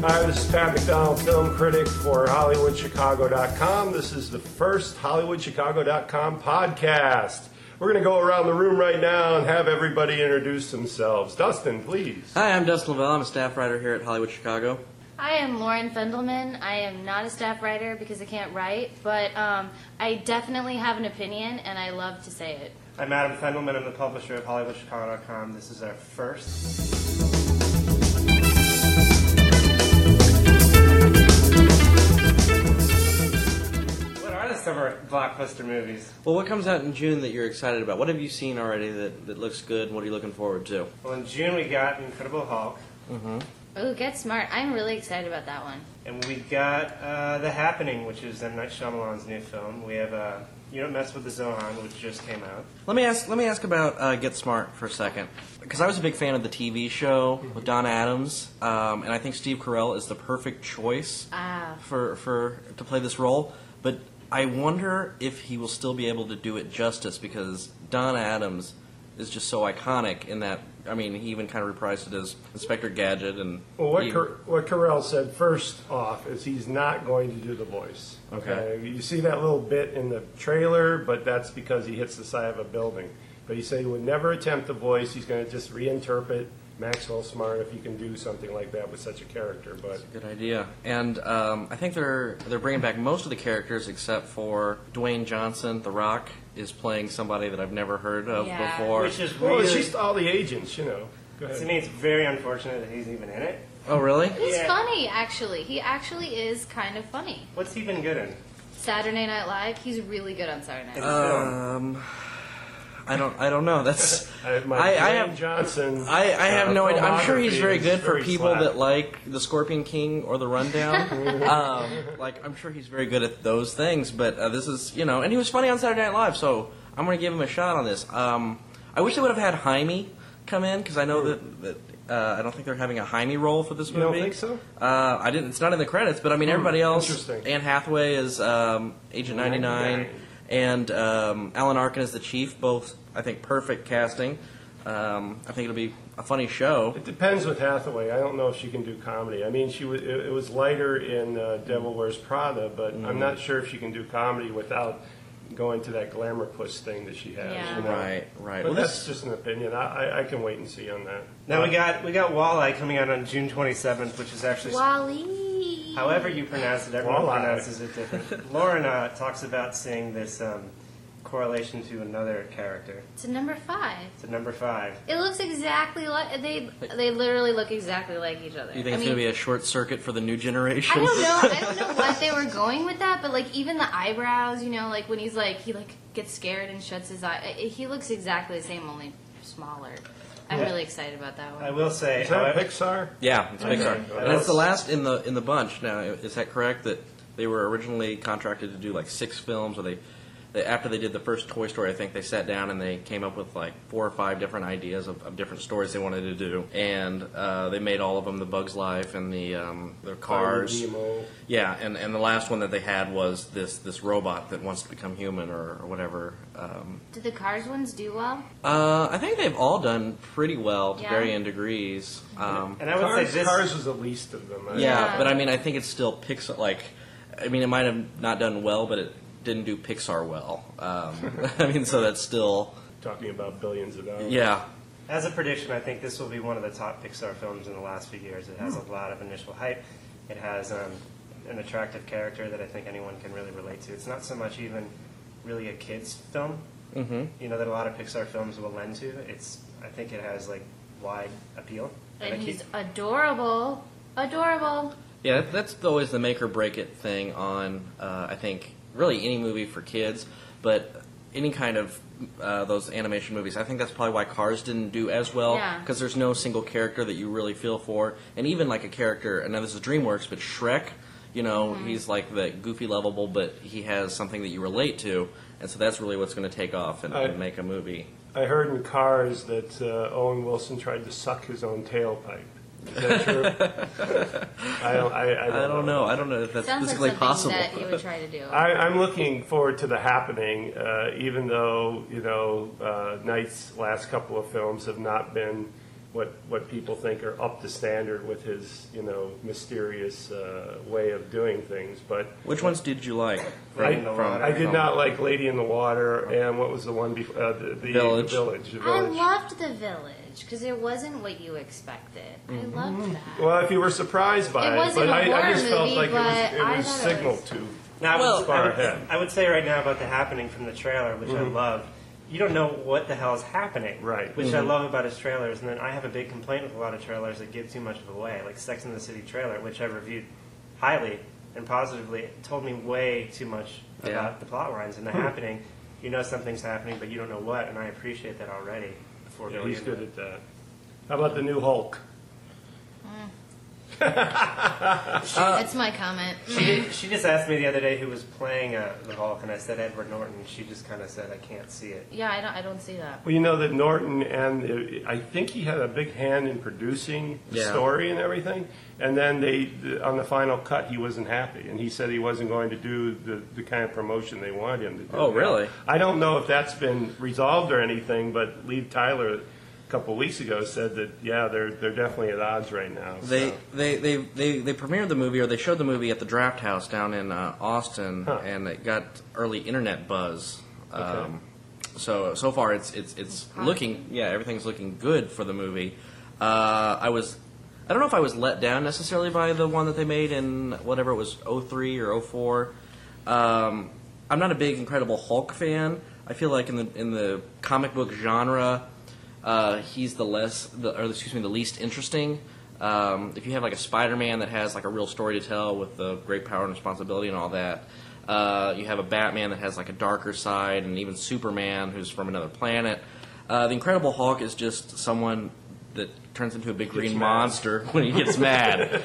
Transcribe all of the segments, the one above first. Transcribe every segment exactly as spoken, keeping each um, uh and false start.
Hi, this is Pat McDonald, film critic for Hollywood Chicago dot com. This is the first Hollywood Chicago dot com podcast. We're going to go around the room right now and have everybody introduce themselves. Dustin, please. Hi, I'm Dustin Lavelle. I'm a staff writer here at Hollywood Chicago. Hi, I'm Lauren Fendelman. I am not a staff writer because I can't write, but um, I definitely have an opinion, and I love to say it. I'm Adam Fendelman. I'm the publisher of Hollywood Chicago dot com. This is our first. What are the summer blockbuster movies? Well, what comes out in June that you're excited about? What have you seen already that, that looks good, and what are you looking forward to? Well, in June we got Incredible Hulk. Mm-hmm. Oh, Get Smart. I'm really excited about that one. And we got uh, The Happening, which is M. Night Shyamalan's new film. We have uh, You Don't Mess with the Zohan, which just came out. Let me ask. Let me ask about uh, Get Smart for a second, because I was a big fan of the T V show with Don Adams, um, and I think Steve Carell is the perfect choice Ah. for for to play this role. But I wonder if he will still be able to do it justice, because Don Adams is just so iconic in that. I mean, he even kind of reprised it as Inspector Gadget. And Well, what, he, Car- what Carell said first off is he's not going to do the voice. Okay. You see that little bit in the trailer, but that's because he hits the side of a building. But he said he would never attempt the voice. He's going to just reinterpret Maxwell Smart if he can do something like that with such a character. But Good idea. And um, I think they're they're bringing back most of the characters except for Dwayne Johnson. The Rock is playing somebody that I've never heard of Yeah. before. Which is well, really... it's just all the agents, you know. Go To ahead. me, it's very unfortunate that he's even in it. Oh, really? He's Yeah. funny, actually. He actually is kind of funny. What's he been good in? Saturday Night Live, he's really good on Saturday Night In Live. film. Um, I don't. I don't know. That's. I, my I, I Dwayne have. Johnson. I, I have uh, no idea. I'm sure he's filmography very is good for very people slack. that like The Scorpion King or The Rundown. um, like, I'm sure he's very good at those things. But uh, this is, you know, and he was funny on Saturday Night Live, so I'm going to give him a shot on this. Um, I wish they would have had Jaime come in, because I know that, that uh, I don't think they're having a Jaime role for this You movie. don't think so? Uh, I didn't. It's not in the credits, but I mean, everybody else. Interesting. Anne Hathaway is um, Agent ninety-nine, ninety-nine. and um, Alan Arkin is the Chief. Both, I think, perfect casting. Um, I think it'll be a funny show. It depends with Hathaway. I don't know if she can do comedy. I mean, she was, it, it was lighter in uh, Devil Wears Prada, but I'm not sure if she can do comedy without going to that glamour puss thing that she has. Yeah. You know? Right, right. But Well, that's this, just an opinion. I, I, I can wait and see on that. Now we got we got Walleye coming out on June twenty-seventh, which is actually... Wally. However you pronounce it, everyone Walleye. pronounces it different. Lauren uh, talks about seeing this um, correlation to another character. It's a number five. It's a number five. It looks exactly like they. They literally look exactly like each other. you think I it's mean, going to be a short circuit for the new generation? I don't know. I don't know what they were going with that, but like even the eyebrows, you know, like when he's like he like gets scared and shuts his eye, it, he looks exactly the same, only smaller. I'm Yeah. really excited about that one. I will say, Is that however, Pixar? Yeah, it's Pixar, Okay. and it's the last in the in the bunch. Now, is that correct? That they were originally contracted to do like six films, or they, they after they did the first Toy Story, I think they sat down and they came up with like four or five different ideas of, of different stories they wanted to do, and uh, they made all of them: the Bug's Life and the um, the Cars. Finding Nemo. Yeah, and, and the last one that they had was this this robot that wants to become human or, or whatever. Um, Did the Cars ones do well? uh, I think they've all done pretty well to Yeah. varying degrees. Um, and I would Cars, say this. Cars was the least of them. I yeah, Yeah. but I mean, I think it's still Pixar. Like, I mean, it might have not done well, but it didn't do Pixar well. Um, I mean, so that's still, Talking about billions of dollars. yeah. As a prediction, I think this will be one of the top Pixar films in the last few years. It has a lot of initial hype. It has um, an attractive character that I think anyone can really relate to. It's not so much even really a kid's film, hmm you know, that a lot of Pixar films will lend to. It's, I think it has like wide appeal. And I he's keep- adorable. Adorable. Yeah, that's always the make or break it thing on, uh, I think, really any movie for kids, but any kind of uh, those animation movies. I think that's probably why Cars didn't do as well, Yeah. because there's no single character that you really feel for, and even like a character, and now this is DreamWorks, but Shrek, you know, he's like the goofy, lovable, but he has something that you relate to, and so that's really what's going to take off and, I- and make a movie. I heard in Cars that uh, Owen Wilson tried to suck his own tailpipe. Is that true? I don't. I, I don't, I don't know. I don't know if that's Sounds like physically something possible. that he would try to do. I, I'm looking forward to The Happening, uh, even though, you know, uh, Knight's last couple of films have not been what what people think are up to standard with his, you know, mysterious uh, way of doing things. But Which ones did you like? I, Lady in the Water. I did from- not like Lady in the Water, and what was the one before? Uh, the, the Village. The Village. The I Village. loved The Village because it wasn't what you expected. I loved that. Well, if you were surprised by It it, wasn't but a I, I horror just felt movie, like it was, but it I was thought it signaled was- to. Now, I would, Well, far I, would, ahead. I would say right now about the happening from the trailer, which I loved. You don't know what the hell is happening, Right. Which I love about his trailers. And then I have a big complaint with a lot of trailers that give too much of away, like Sex and the City trailer, which I reviewed highly and positively. It told me way too much Yeah. about the plot lines and the happening. You know something's happening, but you don't know what, and I appreciate that already. Before Yeah, going he's into good it. at that. How about the new Hulk? That's my comment. She, did, she just asked me the other day who was playing uh, the Hulk, and I said Edward Norton. And she just kind of said, "I can't see it." Yeah, I don't. I don't see that. Well, you know that Norton, and uh, I think he had a big hand in producing the Yeah. story and everything. And then they, on the final cut, he wasn't happy, and he said he wasn't going to do the, the kind of promotion they wanted him to do. Oh, really? I don't know if that's been resolved or anything, but Lee Tyler, a couple of weeks ago, said that yeah, they're they're definitely at odds right now. They, so. they, they, they, they premiered the movie, or they showed the movie at the Draft House down in uh, Austin, Huh. and it got early internet buzz. Okay. Um, so so far, it's it's it's positive. looking yeah, everything's looking good for the movie. Uh, I was I don't know if I was let down necessarily by the one that they made in whatever it was oh three or oh four. Um, I'm not a big Incredible Hulk fan. I feel like in the in the comic book genre, uh, he's the less, the, or excuse me, the least interesting. Um, if you have like a Spider-Man that has like a real story to tell with the great power and responsibility and all that, uh, you have a Batman that has like a darker side, and even Superman who's from another planet. Uh, the Incredible Hulk is just someone that turns into a big green mad. monster when he gets mad.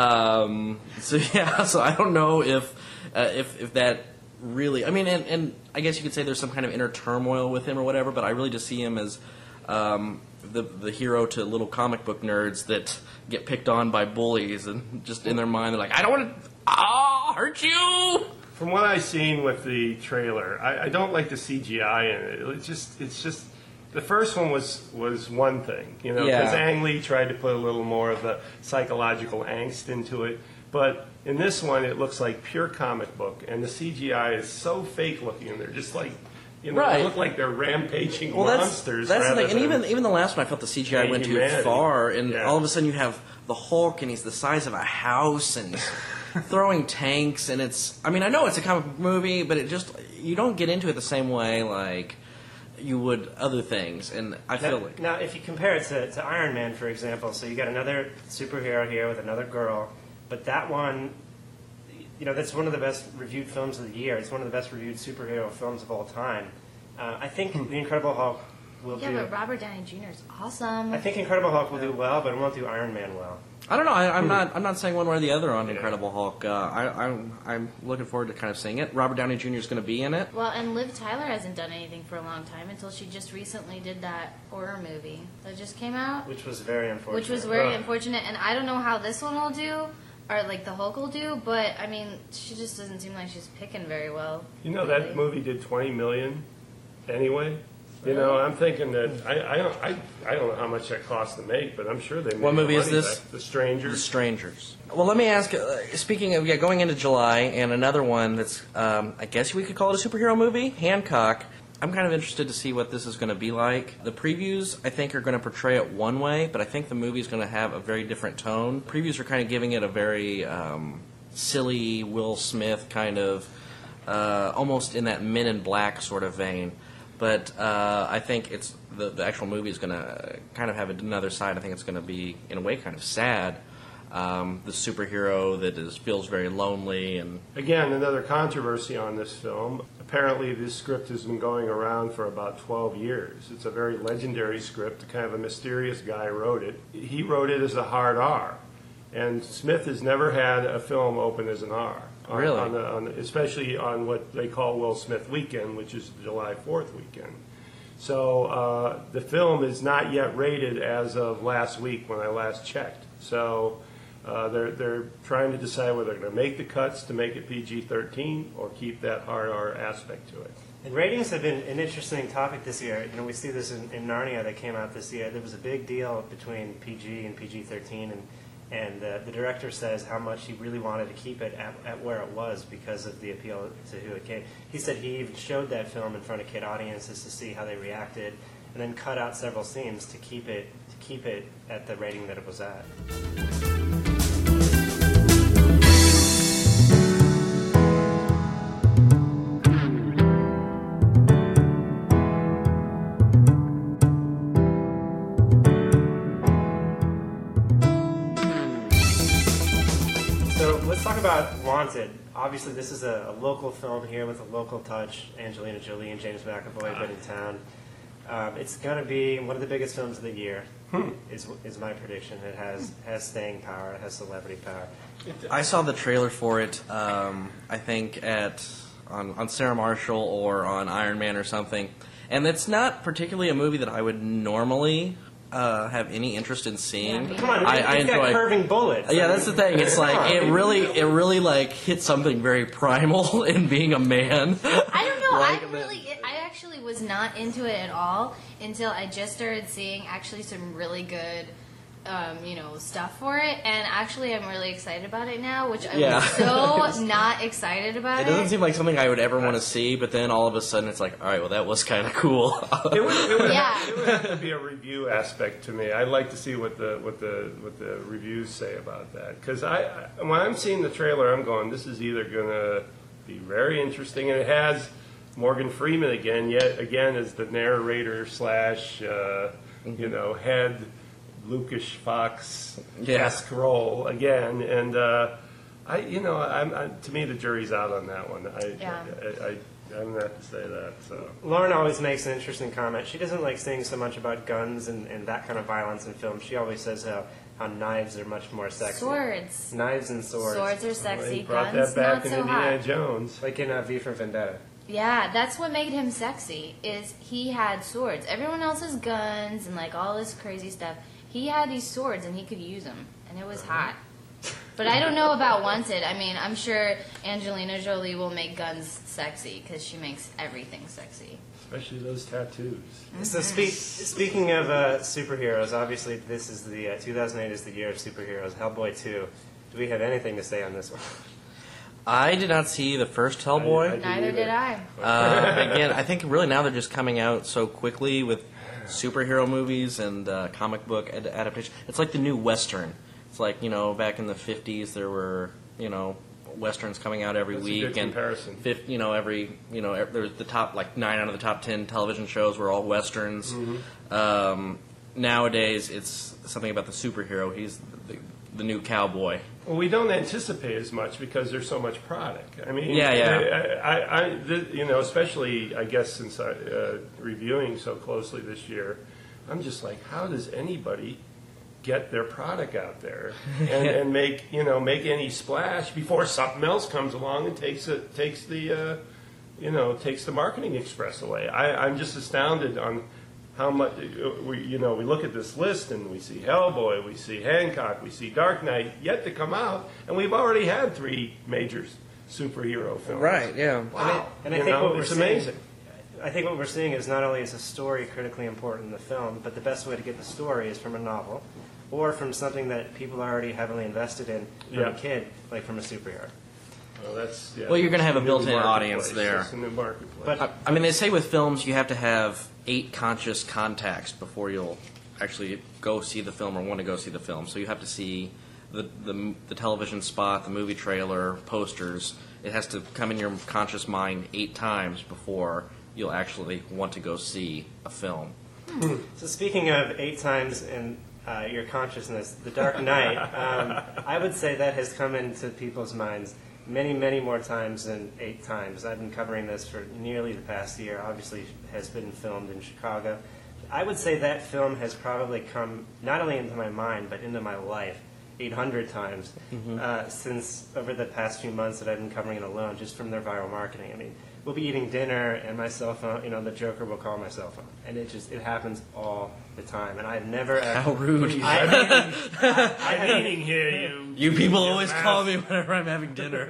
Um, so yeah, so I don't know if uh, if if that really. I mean, and, and I guess you could say there's some kind of inner turmoil with him or whatever. But I really just see him as um, the the hero to little comic book nerds that get picked on by bullies, and just in their mind they're like, I don't want to ah hurt you. From what I've seen with the trailer, I, I don't like the C G I in it. It's just, it's just, the first one was was one thing, you know, because Yeah. Ang Lee tried to put a little more of the psychological angst into it. But in this one, it looks like pure comic book, and the C G I is so fake looking, and they're just like, you know, Right. they look like they're rampaging Well, that's monsters. that's the rather thing, and than- even even the last one, I felt the C G I Yeah, went too humanity. far, and Yeah. all of a sudden you have the Hulk, and he's the size of a house, and he's throwing tanks, and it's. I mean, I know it's a comic book movie, but it just you don't get into it the same way like you would other things, and I feel Now, like now, if you compare it to, to Iron Man, for example, so you got another superhero here with another girl, but that one, you know, that's one of the best reviewed films of the year. It's one of the best reviewed superhero films of all time. Uh, I think The Incredible Hulk will Yeah, do. but Robert Downey Junior is awesome. I think Incredible Hulk will do well, but it won't do Iron Man well. I don't know. I, I'm not. I'm not saying one way or the other on Yeah. Incredible Hulk. Uh, I, I'm. I'm looking forward to kind of seeing it. Robert Downey Junior is going to be in it. Well, and Liv Tyler hasn't done anything for a long time until she just recently did that horror movie that just came out, Which was very unfortunate. which was very Ugh. unfortunate. And I don't know how this one will do, or like the Hulk will do, but I mean, she just doesn't seem like she's picking very well. You know, that lately. movie did twenty million anyway. You know, I'm thinking that I, I don't I, I don't know how much that cost to make, but I'm sure they made What movie the is money this? back. The The Strangers. Strangers. Well, let me ask. Uh, speaking of yeah, going into July, and another one that's um, I guess we could call it a superhero movie, Hancock. I'm kind of interested to see what this is going to be like. The previews, I think, are going to portray it one way, but I think the movie is going to have a very different tone. Previews are kind of giving it a very um, silly Will Smith kind of, uh, almost in that Men in Black sort of vein. But uh, I think it's the, the actual movie is going to kind of have another side. I think it's going to be, in a way, kind of sad. Um, the superhero that is feels very lonely and Again, another controversy on this film. Apparently, this script has been going around for about twelve years. It's a very legendary script. Kind of a mysterious guy wrote it. He wrote it as a hard R, and Smith has never had a film open as an R. On, Really? on the, on the, especially on what they call Will Smith weekend, which is the July fourth weekend. So uh, the film is not yet rated as of last week when I last checked. So uh, they're they're trying to decide whether they're going to make the cuts to make it P G thirteen or keep that hard R aspect to it. And ratings have been an interesting topic this year. You know, we see this in, in Narnia that came out this year. There was a big deal between P G and P G thirteen, and and uh, the director says how much he really wanted to keep it at, at where it was because of the appeal to who it came. He said he even showed that film in front of kid audiences to see how they reacted, and then cut out several scenes to keep it to keep it at the rating that it was at. Let's talk about Wanted. Obviously, this is a, a local film here with a local touch. Angelina Jolie and James McAvoy have been in town. Um, it's going to be one of the biggest films of the year, hmm. is is my prediction. It has has staying power. It has celebrity power. I saw the trailer for it, um, I think, at on, on Sarah Marshall or on Iron Man or something. And it's not particularly a movie that I would normally Uh, have any interest in seeing. Yeah, Come on, I, it's I got enjoy curving bullets. Yeah, that's the thing. It's like it really, it really like hit something very primal in being a man. I don't know. Like I really, it, I actually was not into it at all until I just started seeing actually some really good, um, you know, stuff for it. And actually, I'm really excited about it now, which I Yeah. was so not excited about It it. doesn't seem like something I would ever want to see, but then all of a sudden it's like, all right, well, that was kind of cool. It would, it, would Yeah. have, it would have to be a review aspect to me. I'd like to see what the what the what the reviews say about that, because I, I when I'm seeing the trailer, I'm going, this is either going to be very interesting, and it has Morgan Freeman again, yet again as the narrator slash uh, you know head Lucas Fox Yeah. esque role again, and uh, I you know I'm, I, to me the jury's out on that one. I, Yeah. I, I I'm gonna have to say that. So. Lauren always makes an interesting comment. She doesn't like saying so much about guns and, and that kind of violence in films. She always says how, how knives are much more sexy. Swords. Knives and swords. Swords are Well, sexy. he brought Guns, that back not in so Indiana hot. Jones. Like in uh, V for Vendetta. Yeah, that's what made him sexy. Is he had swords. Everyone else has guns and like all this crazy stuff. He had these swords and he could use them, and it was hot. But I don't know about Wanted. I mean, I'm sure Angelina Jolie will make guns sexy because she makes everything sexy. Especially those tattoos. So speak, speaking of uh, superheroes, obviously this is the uh, two thousand eight is the year of superheroes. Hellboy two. Do we have anything to say on this one? I did not see the first Hellboy. I- I- Neither either. did I. Uh, again, I think really now they're just coming out so quickly with superhero movies and uh, comic book ad- adaptation. It's like the new Western. It's like, you know, back in the fifties there were, you know, Westerns coming out every That's a week. good and comparison. fif- you know, every, you know, there was the top, like nine out of the top ten television shows were all Westerns. Mm-hmm. Um, nowadays it's something about the superhero. He's the, the new cowboy. Well, we don't anticipate as much because there's so much product. I mean, Yeah, yeah. I, I, I th- you know, especially I guess since I uh, reviewing so closely this year, I'm just like, how does anybody get their product out there and, and make you know make any splash before something else comes along and takes it takes the uh, you know takes the marketing express away? I, I'm just astounded on how much we you know we look at this list and we see Hellboy, we see Hancock, we see Dark Knight yet to come out, and we've already had three major superhero films. Right, yeah. Wow, And I you think know, what we're it's seeing- amazing. I think what we're seeing is not only is a story critically important in the film, but the best way to get the story is from a novel or from something that people are already heavily invested in from Yeah. a kid, like from a superhero. Well, that's, yeah, Well, you're gonna it's have a new built-in marketplace. audience there. It's a new marketplace. But I, I mean, they say with films you have to have eight conscious contacts before you'll actually go see the film or want to go see the film. So you have to see the, the, the television spot, the movie trailer, posters. It has to come in your conscious mind eight times before you'll actually want to go see a film. So speaking of eight times in uh, your consciousness, The Dark Knight, um, I would say that has come into people's minds many, many more times than eight times. I've been covering this for nearly the past year. Obviously, has been filmed in Chicago. I would say that film has probably come not only into my mind, but into my life eight hundred times uh, since over the past few months that I've been covering it alone, just from their viral marketing. I mean, we'll be eating dinner and my cell phone, you know, the Joker will call my cell phone. And it just, it happens all the time. And I've never... How rude. I, I, I, I'm eating here, you. You people always call me whenever I'm having dinner.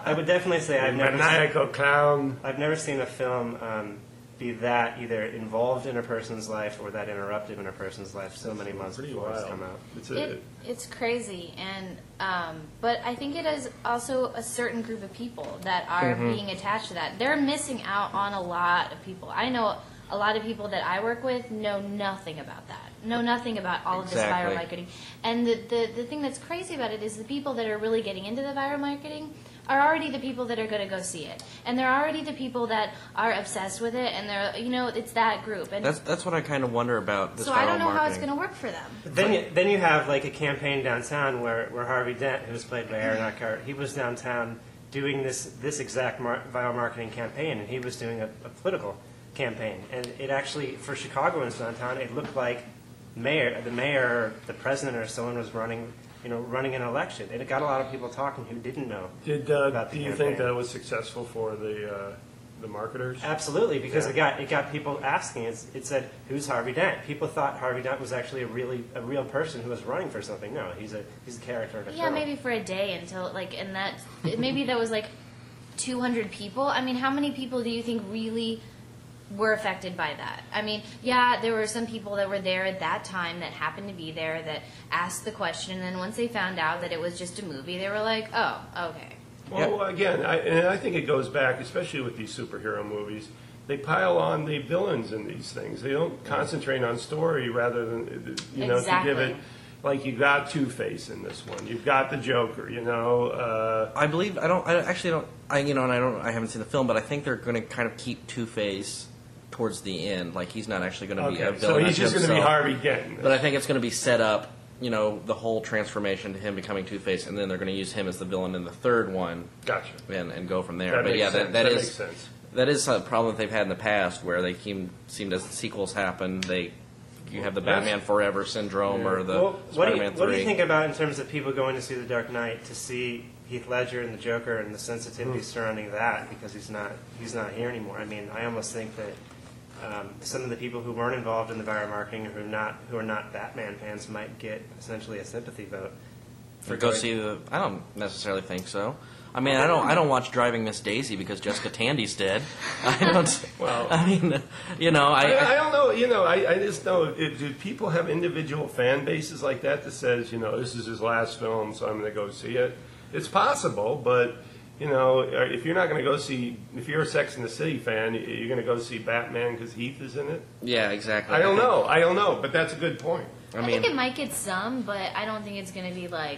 I would definitely say I've never Maniacal clown. I've never seen a film um, be that either involved in a person's life or that interruptive in a person's life so many months Pretty before it's wild. come out. It's a, It, it's crazy, and um, but I think it is also a certain group of people that are Mm-hmm. being attached to that. They're missing out on a lot of people. I know a lot of people that I work with know nothing about that, know nothing about all of this Exactly. viral marketing. And the, the the thing that's crazy about it is the people that are really getting into the viral marketing are already the people that are going to go see it, and they're already the people that are obsessed with it, and they're you know it's that group. And That's that's what I kind of wonder about this so viral I don't know how it's marketing. going to work for them. But then, you, then you have like a campaign downtown where, where Harvey Dent, who was played by Aaron Eckhart, he was downtown doing this this exact mar- viral marketing campaign, and he was doing a, a political campaign. And it actually, for Chicagoans downtown, it looked like mayor, the mayor, the president, or someone was running, you know, running an election. And it got a lot of people talking who didn't know. Did uh, about the do you campaign. think that was successful for the uh, the marketers? Absolutely, because Yeah. it got it got people asking. It's, it said, "Who's Harvey Dent?" People thought Harvey Dent was actually a really a real person who was running for something. No, he's a he's a character in a Yeah, film. maybe for a day until like, and that maybe that was like two hundred people. I mean, how many people do you think really were affected by that? I mean, yeah, there were some people that were there at that time that happened to be there that asked the question, and then once they found out that it was just a movie, they were like, oh, okay. Well, again, I, and I think it goes back, especially with these superhero movies. They pile on the villains in these things. They don't concentrate on story rather than, you know, to give it. Exactly. Like you got Two-Face in this one. You've got the Joker. You know. Uh, I believe I don't. I actually don't. I you know, and I don't. I haven't seen the film, but I think they're going to kind of keep Two-Face towards the end. Like he's not actually going to be a okay, villain. so he's unto just going to be himself. Harvey Dent. But I think it's going to be set up. You know, the whole transformation to him becoming Two-Face, and then they're going to use him as the villain in the third one, Gotcha. and, and go from there. That but makes yeah, sense. that, that That is makes sense. that is a problem that they've had in the past, where they seem seemed as sequels happen, they you have the That's- Batman Forever syndrome or the Well, what do, you, Spider-Man what do three. you think about in terms of people going to see The Dark Knight to see Heath Ledger and the Joker and the sensitivity Hmm. surrounding that because he's not he's not here anymore? I mean, I almost think that um, some of the people who weren't involved in the viral marketing or who are not who are not Batman fans might get essentially a sympathy vote. For go going- see the. I don't necessarily think so. I mean, I don't. I don't watch Driving Miss Daisy because Jessica Tandy's dead. I don't. Well- I mean, you know, I. I, I I don't know. You know, I, I just know. If, do people have individual fan bases like that that says, you know, this is his last film, so I'm going to go see it? It's possible, but you know, if you're not going to go see, if you're a Sex and the City fan, you're going to go see Batman because Heath is in it. yeah, exactly. I don't think- know. I don't know, but that's a good point. I I, mean, think it might get some, but I don't think it's going to be like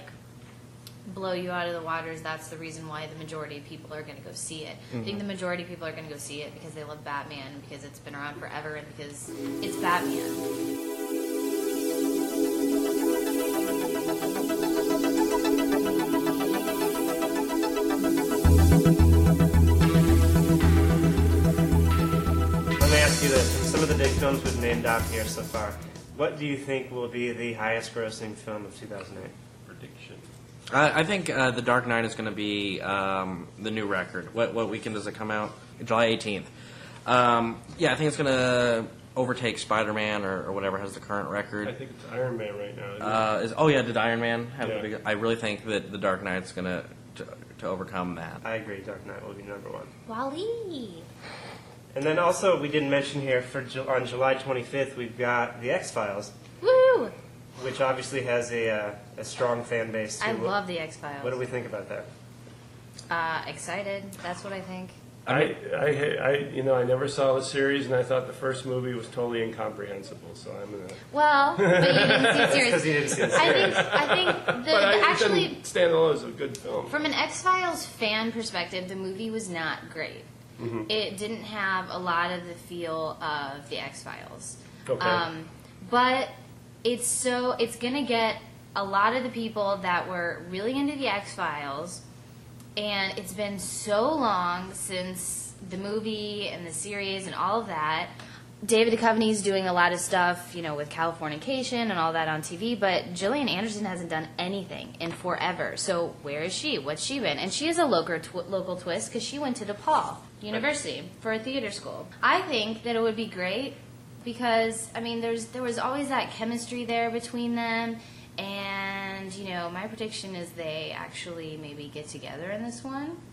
blow you out of the waters. That's the reason why the majority of people are going to go see it. I think the majority of people are going to go see it because they love Batman, because it's been around forever, and because it's Batman. Let me ask you this: from some of the big films we've named out here so far, what do you think will be the highest-grossing film of two thousand eight? Prediction. I, I think uh, The Dark Knight is going to be um, the new record. What what weekend does it come out? July eighteenth. Um, yeah, I think it's going to overtake Spider-Man or, or whatever has the current record. I think it's Iron Man right now. isn't it? Uh, is, oh yeah, did Iron Man have Yeah. a big? I really think that The Dark Knight's going to to overcome that. I agree. Dark Knight will be number one. Wally. And then also, we didn't mention here for Ju- on July twenty-fifth, we've got The X Files, Woo! which obviously has a uh, a strong fan base too. I What- love the X Files. What do we think about that? Uh, excited. That's what I think. I, I, I, you know, I never saw the series, and I thought the first movie was totally incomprehensible. So I'm gonna. Well, but you didn't see it Because serious. you didn't see the I series. think. I think the, But I, the actually. it didn't stand alone as a good film. From an X Files fan perspective, the movie was not great. Mm-hmm. It didn't have a lot of the feel of the X Files. Okay. Um, but it's so it's gonna get a lot of the people that were really into the X Files, and it's been so long since the movie and the series and all of that. David Duchovny's doing a lot of stuff, you know, with Californication and all that on T V, but Gillian Anderson hasn't done anything in forever. So where is she? What's she been? And she is a local tw- local twist because she went to DePaul University for a theater school. I think that it would be great because I mean, there's there was always that chemistry there between them, and you know, my prediction is they actually maybe get together in this one.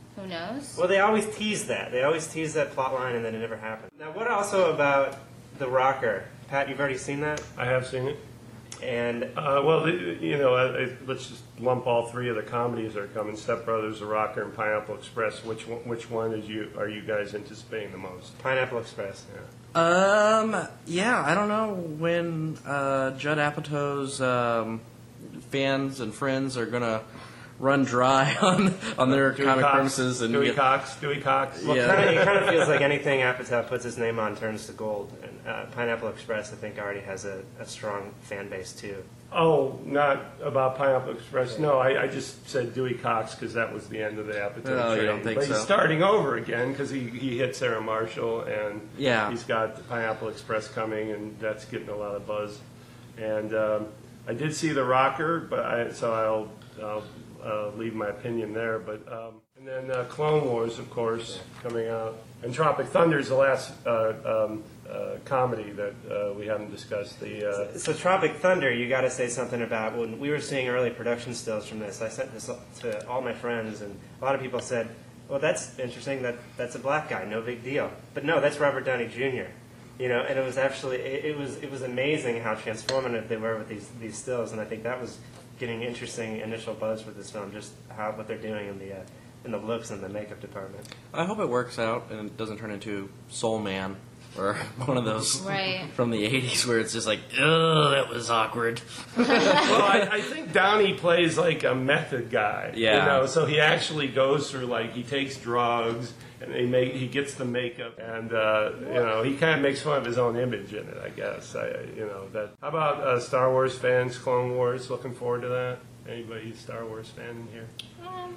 Who knows? Well, they always tease that. They always tease that plot line, and then it never happened. Now, what also about The Rocker? Pat, you've already seen that? I have seen it. And Uh, well, the- you know, I, I, let's just lump all three of the comedies that are coming: Step Brothers, The Rocker, and Pineapple Express. Which one, which one is you are you guys anticipating the most? Pineapple Express. Yeah. Um, yeah, I don't know when uh, Judd Apatow's um, fans and friends are gonna run dry on on their Dewey comic Cox, premises and Dewey get, Cox, Dewey Cox. Well, Yeah. kinda, it kind of feels like anything Apatow puts his name on turns to gold. And uh, Pineapple Express, I think, already has a, a strong fan base, too. Oh, not about Pineapple Express. No, I, I just said Dewey Cox because that was the end of the Apatow Oh, you train. don't think but he's so? starting over again because he, he hit Sarah Marshall, and Yeah. he's got the Pineapple Express coming, and that's getting a lot of buzz. And um, I did see The Rocker, but I, so I'll, I'll uh, leave my opinion there. But um, and then uh, Clone Wars, of course, coming out, and Tropic Thunder is the last uh, um, uh, comedy that uh, we haven't discussed. The uh, So Tropic Thunder, you got to say something about when we were seeing early production stills from this. I sent this to all my friends, and a lot of people said, "Well, that's interesting. That that's a black guy. No big deal." But no, that's Robert Downey Junior You know, and it was actually it, it was it was amazing how transformative they were with these these stills, and I think that was getting interesting initial buzz for this film. Just how what they're doing in the uh, in the looks and the makeup department. I hope it works out and it doesn't turn into Soul Man or one of those Right. from the eighties where it's just like, oh, that was awkward. well, I, I think Downey plays like a method guy. Yeah. You know, so he actually goes through like he takes drugs and he make he gets the makeup and uh, you know he kind of makes fun of his own image in it. I guess. I you know that. How about uh, Star Wars fans? Clone Wars. Looking forward to that. Anybody a Star Wars fan in here? Um,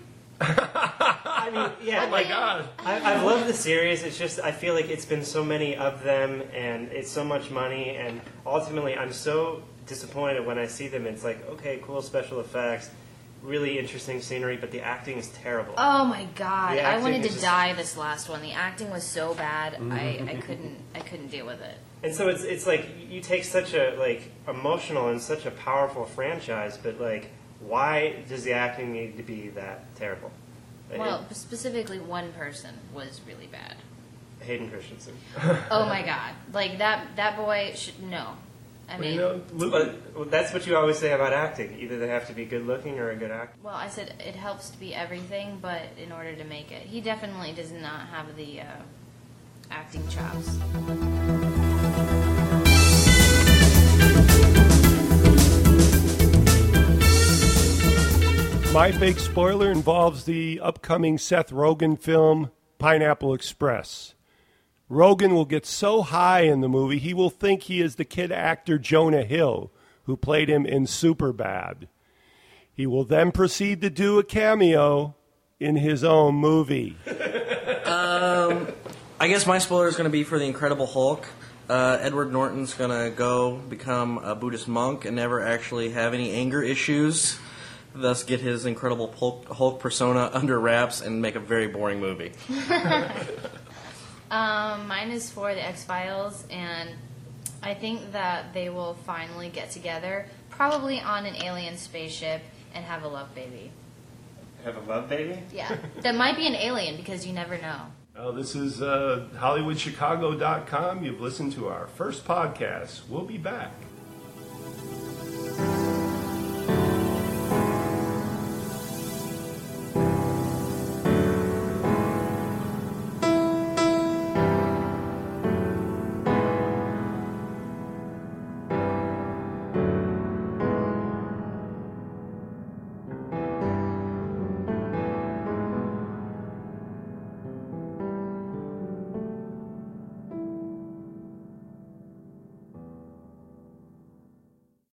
I mean, yeah. Oh my God. I, I've loved the series. It's just I feel like it's been so many of them, and it's so much money, and ultimately I'm so disappointed when I see them. It's like, okay, cool special effects, really interesting scenery, but the acting is terrible. oh my god! The I acting wanted is to just- die this last one. The acting was so bad. I, I couldn't I couldn't deal with it. And so it's it's like you take such a like emotional and such a powerful franchise, but like, why does the acting need to be that terrible? Well, specifically one person was really bad. Hayden Christensen. Oh my god! Like that that boy should no. I Well, mean, you know, Luke, But well, that's what you always say about acting. Either they have to be good looking or a good actor. well, I said it helps to be everything, but in order to make it, he definitely does not have the uh, acting chops. my big spoiler involves the upcoming Seth Rogen film Pineapple Express. Rogen will get so high in the movie, he will think he is the kid actor Jonah Hill, who played him in Superbad. He will then proceed to do a cameo in his own movie. I guess my spoiler is going to be for The Incredible Hulk. Uh, Edward Norton's going to go become a Buddhist monk and never actually have any anger issues, thus get his Incredible Hulk, Hulk persona under wraps and make a very boring movie. Um, mine is for the X-Files, and I think that they will finally get together, probably on an alien spaceship, and have a love baby. Have a love baby? Yeah, that might be an alien because you never know. Well, this is uh, Hollywood Chicago dot com. You've listened to our first podcast. We'll be back.